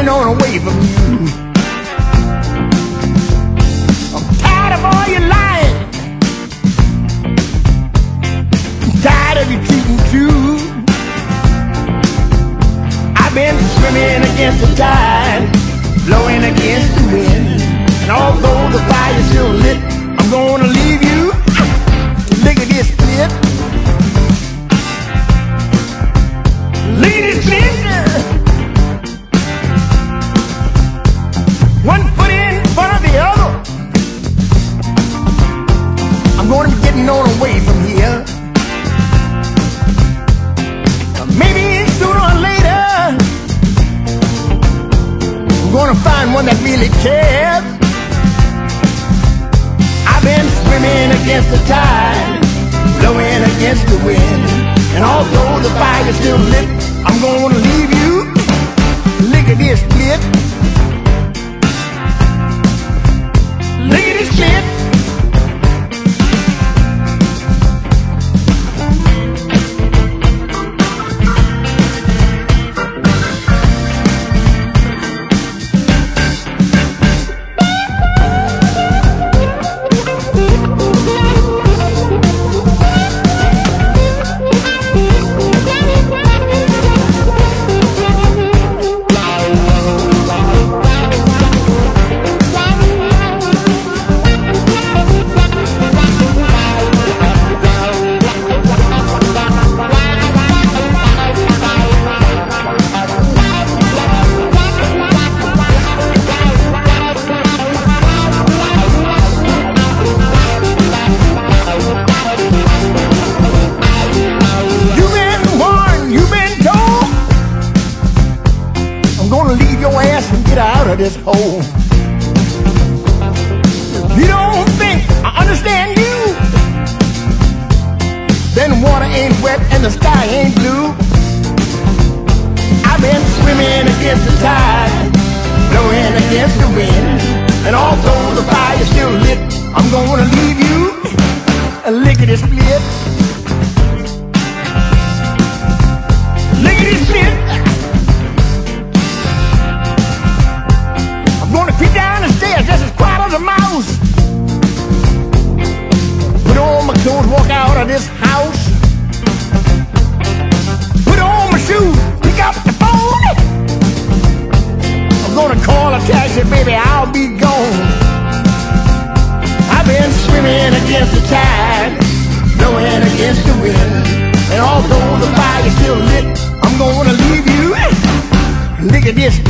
getting on away from you. I'm tired of all your lying. I'm tired of you cheating too. I've been swimming against the tide, blowing against the wind, and although the fire's still lit, I'm gonna leave you. Look at this split. Look at this split. One foot in front of the other. I'm gonna be getting on away from here. Maybe sooner or later I'm gonna find one that really cares. I've been swimming against the tide, blowing against the wind, and although the fire's still lit, I'm gonna leave you. Look at this split. Look at this split. This hole. You don't think I understand you? Then water ain't wet and the sky ain't blue. I've been swimming against the tide, blowing against the wind, and although the fire's still lit, I'm gonna leave you. Look at this split. Look at this split. Creep down the stairs just as quiet as a mouse. Put on my clothes, walk out of this house. Put on my shoes, pick up the phone. I'm gonna call a taxi, baby, I'll be gone. I've been swimming against the tide, blowing against the wind, and although the fire's still lit, I'm gonna leave you. Look at this